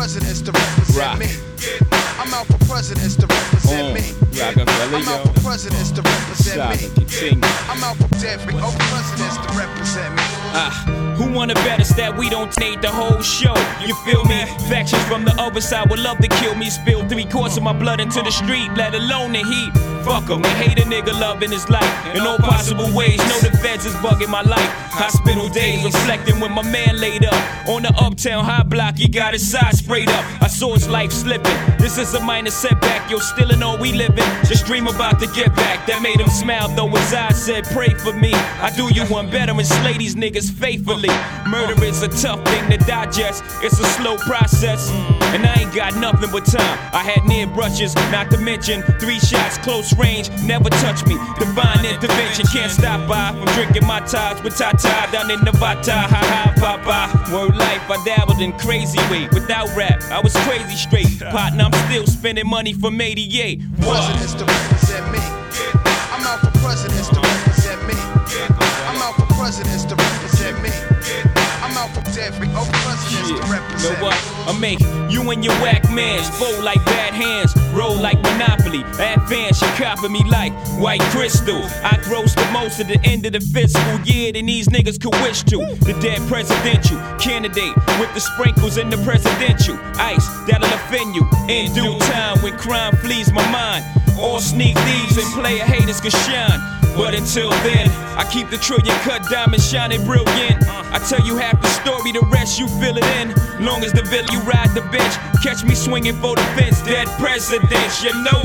presidents to represent me. I'm out for presidents to represent me. I'm out for presidents to represent me. I'm out for every presidents to represent me. Who wanna bet us that we don't take the whole show? You feel me? Factions from the other side would love to kill me. Spill 3/4 of my blood into the street, let alone the heat. Fuck 'em, they hate a nigga loving his life in all possible ways. Know the feds is bugging my life. Hospital days reflecting when my man laid up on the uptown high block. He got his side sprayed up. I saw his life slipping. This is a minor setback. Yo, still in all we living. Just dream about to get back. That made him smile though his eyes said, "Pray for me. I do you one better and slay these niggas faithfully." Murder is a tough thing to digest. It's a slow process, and I ain't got nothing but time. I had near brushes, not to mention 3 shots close range. Never touch me. Divine intervention can't stop by from drinking my ties with Tata down in Nevada. Ha ha, papa. Word life, I dabbled in crazy way. Without rap, I was crazy straight. Partner, I'm still spending money from 88. Presidents to represent me. I'm out for presidents to represent me. I'm out for presidents to represent me. I'm out for every presidents to represent me. I make you and your whack mans fold like bad hands, roll like Monopoly. Advance, you copy me like white crystal. I gross the most at the end of the fiscal year than these niggas could wish to. The dead presidential candidate with the sprinkles in the presidential ice that'll offend you in due time when crime flees my mind. All sneak thieves and player haters can shine. But until then, I keep the trillion cut diamond shining brilliant. I tell you half the story, the rest you fill it in. Long as the villain, you ride the bench. Catch me swinging for the fence, dead presidents, you know.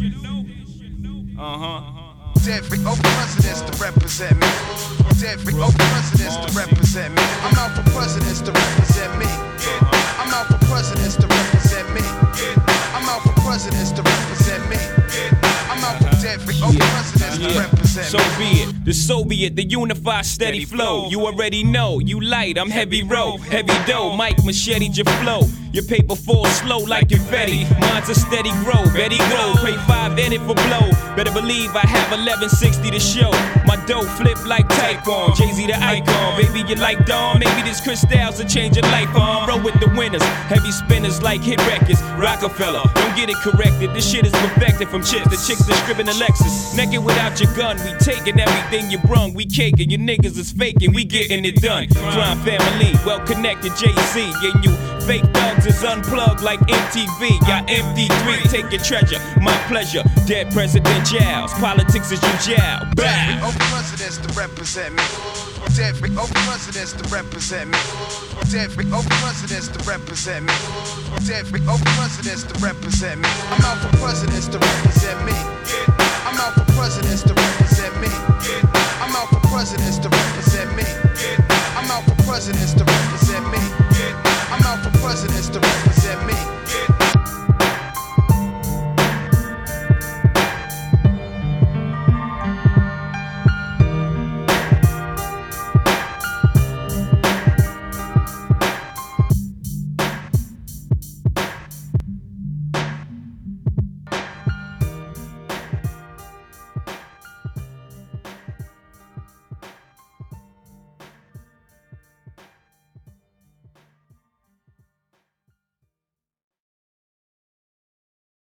Every presidents to represent me. Every presidents to represent me. I'm out for presidents to represent me. I'm out for presidents to represent me. I'm out for presidents to represent me. I'm out for every presidents to represent me. So be it, the Soviet, the unified steady flow. You already know, you light, I'm heavy row, heavy dough. Mike machete your flow. Your paper falls slow like confetti. Mine's a steady grow, Betty go. Pray 5 in it for blow. Better believe I have 1160 to show. My dough flip like Tycoon, Jay-Z the icon. Baby, you like Dawn? Maybe this crystals will change your life on. Roll with the winners, heavy spinners like hit records. Rockefeller, don't get it corrected. This shit is perfected from chicks to chicks that stripping the Lexus. Naked without your gun, we taking everything you brung. We caking, your niggas is faking, we getting it done. Crime family, well connected Jay-Z. And you fake thugs is unplugged like MTV. Y'all MD3, take your treasure, my pleasure. Dead president jowls, politics is you jowl. Every presidents to represent me. Every presidents to represent me. Every presidents to represent me. Every presidents to represent me. I'm out for presidents to represent me. I'm out for presidents to represent me. I'm out for presidents to represent me. I'm out for presidents to represent me.